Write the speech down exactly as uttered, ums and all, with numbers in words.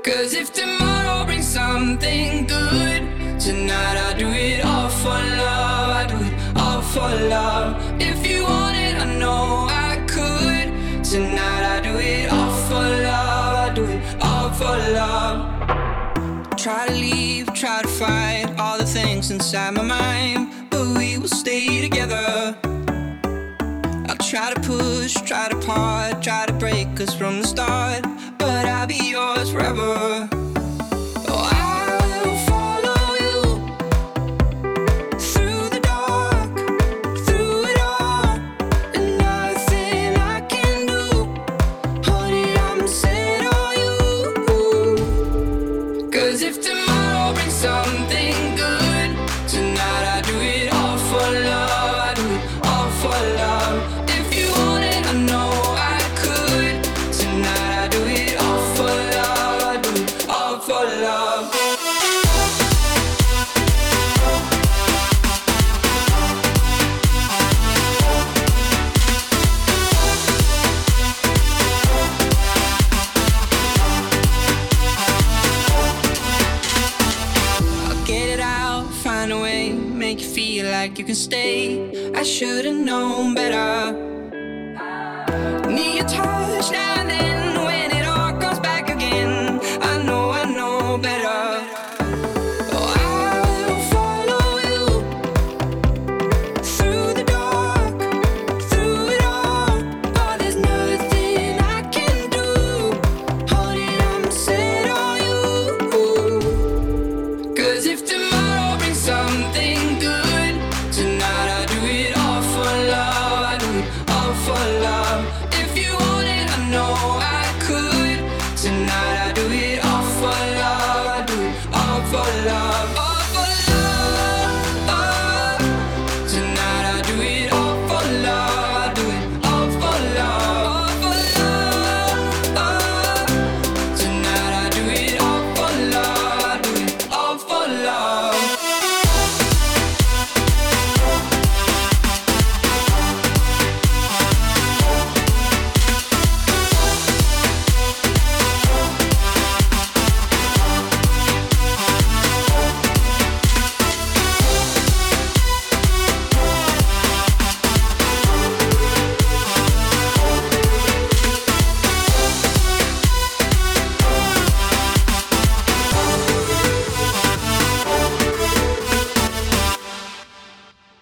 Cause if tomorrow brings something good, tonight I do it all for love. I do it all for love. If you want it, I know I could. Tonight I do it all for love. I do it all for love. Try to leave, try to fight all the things inside my mind, but we will stay together. I'll try to push, try to part, try to break us from the start, but I'll be yours forever. Oh, I will follow you through the dark, through it all, and nothing I can do. Honey, I'm set on you. Cause if tomorrow brings something good, tonight I do it all for love. I do it all for love. If you want it, I know I could. Tonight I do it all for love. I do it all for love. I'll get it out, find a way, make you feel like you can stay. I should've known better. Need your touch now and then when it all comes back again. I know, I know better. Oh, I will follow you through the dark, through it all. Oh, there's nothing I can do. Honey, I'm set on you. Cause if tomorrow brings something good, tonight I do it all for love. I do it all for love. If you want it, I know I could.